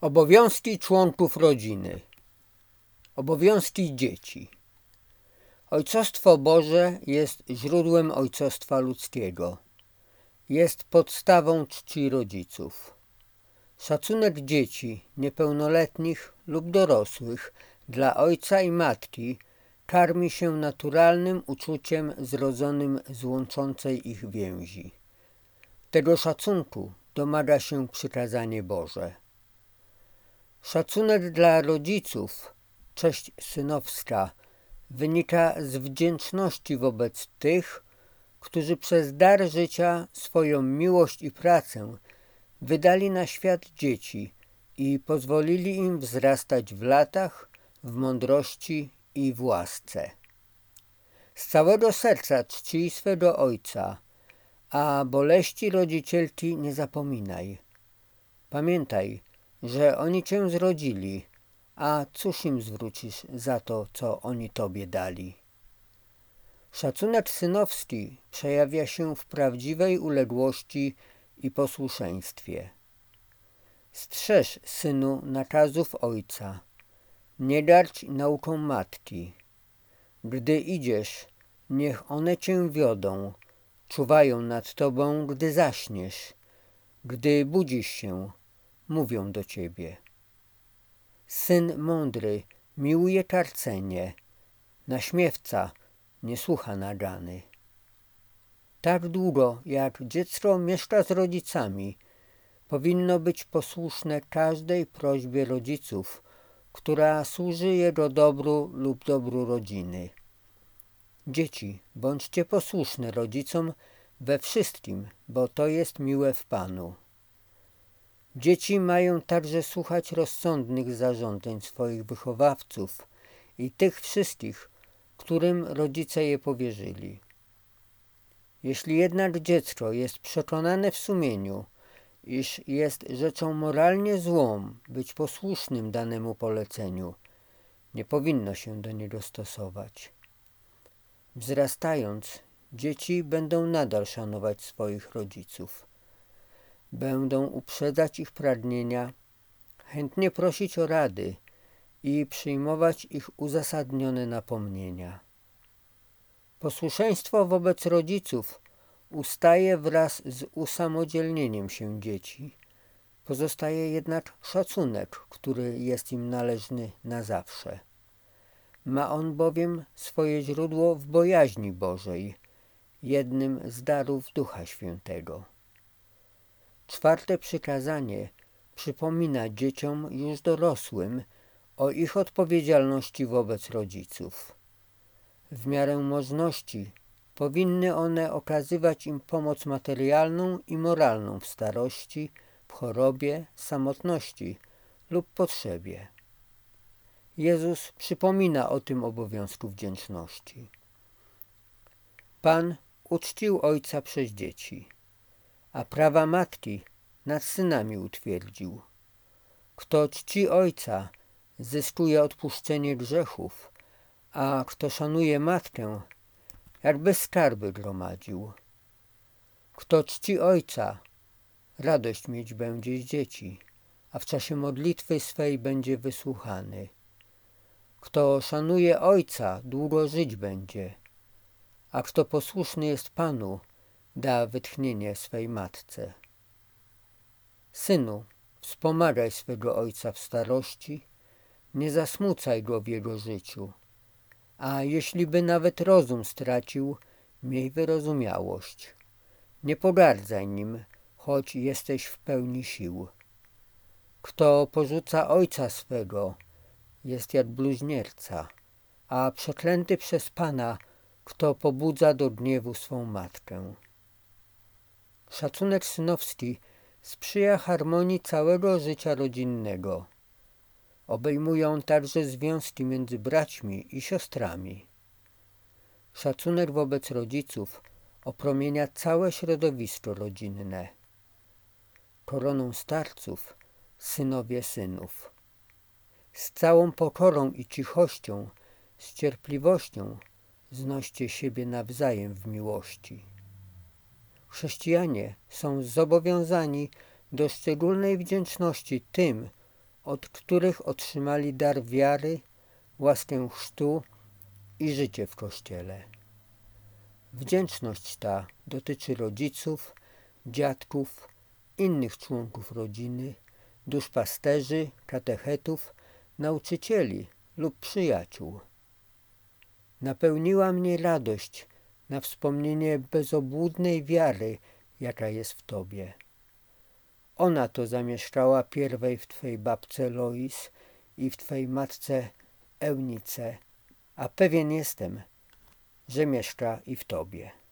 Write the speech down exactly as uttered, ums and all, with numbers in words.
Obowiązki członków rodziny. Obowiązki dzieci. Ojcostwo Boże jest źródłem ojcostwa ludzkiego. Jest podstawą czci rodziców. Szacunek dzieci, niepełnoletnich lub dorosłych, dla ojca i matki karmi się naturalnym uczuciem zrodzonym z łączącej ich więzi. Tego szacunku domaga się przykazanie Boże. Szacunek dla rodziców, cześć synowska, wynika z wdzięczności wobec tych, którzy przez dar życia, swoją miłość i pracę wydali na świat dzieci i pozwolili im wzrastać w latach, w mądrości i w łasce. Z całego serca czcij swego ojca, a boleści rodzicielki nie zapominaj. Pamiętaj, że oni cię zrodzili, a cóż im zwrócisz za to, co oni tobie dali? Szacunek synowski przejawia się w prawdziwej uległości i posłuszeństwie. Strzeż, synu, nakazów ojca, nie garść nauką matki. Gdy idziesz, niech one cię wiodą, czuwają nad tobą, gdy zaśniesz. Gdy budzisz się, mówią do ciebie. Syn mądry miłuje karcenie, naśmiewca nie słucha nagany. Tak długo jak dziecko mieszka z rodzicami, powinno być posłuszne każdej prośbie rodziców, która służy jego dobru lub dobru rodziny. Dzieci, bądźcie posłuszne rodzicom we wszystkim, bo to jest miłe w Panu. Dzieci mają także słuchać rozsądnych zarządzeń swoich wychowawców i tych wszystkich, którym rodzice je powierzyli. Jeśli jednak dziecko jest przekonane w sumieniu, iż jest rzeczą moralnie złą być posłusznym danemu poleceniu, nie powinno się do niego stosować. Wzrastając, dzieci będą nadal szanować swoich rodziców. Będą uprzedzać ich pragnienia, chętnie prosić o rady i przyjmować ich uzasadnione napomnienia. Posłuszeństwo wobec rodziców ustaje wraz z usamodzielnieniem się dzieci. Pozostaje jednak szacunek, który jest im należny na zawsze. Ma on bowiem swoje źródło w bojaźni Bożej, jednym z darów Ducha Świętego. Czwarte przykazanie przypomina dzieciom już dorosłym o ich odpowiedzialności wobec rodziców. W miarę możności powinny one okazywać im pomoc materialną i moralną w starości, w chorobie, samotności lub potrzebie. Jezus przypomina o tym obowiązku wdzięczności. Pan uczcił ojca przez dzieci, a prawa matki nad synami utwierdził. Kto czci ojca, zyskuje odpuszczenie grzechów, a kto szanuje matkę, jakby skarby gromadził. Kto czci ojca, radość mieć będzie z dzieci, a w czasie modlitwy swej będzie wysłuchany. Kto szanuje ojca, długo żyć będzie, a kto posłuszny jest Panu, da wytchnienie swej matce. Synu, wspomagaj swego ojca w starości, nie zasmucaj go w jego życiu, a jeśli by nawet rozum stracił, miej wyrozumiałość. Nie pogardzaj nim, choć jesteś w pełni sił. Kto porzuca ojca swego, jest jak bluźnierca, a przeklęty przez Pana, kto pobudza do gniewu swą matkę. Szacunek synowski sprzyja harmonii całego życia rodzinnego. Obejmuje on także związki między braćmi i siostrami. Szacunek wobec rodziców opromienia całe środowisko rodzinne. Koroną starców synowie synów. Z całą pokorą i cichością, z cierpliwością znoście siebie nawzajem w miłości. Chrześcijanie są zobowiązani do szczególnej wdzięczności tym, od których otrzymali dar wiary, łaskę chrztu i życie w Kościele. Wdzięczność ta dotyczy rodziców, dziadków, innych członków rodziny, duszpasterzy, katechetów, nauczycieli lub przyjaciół. Napełniła mnie radość na wspomnienie bezobłudnej wiary, jaka jest w Tobie. Ona to zamieszkała pierwej w Twej babce Lois i w Twej matce Eunice, a pewien jestem, że mieszka i w Tobie.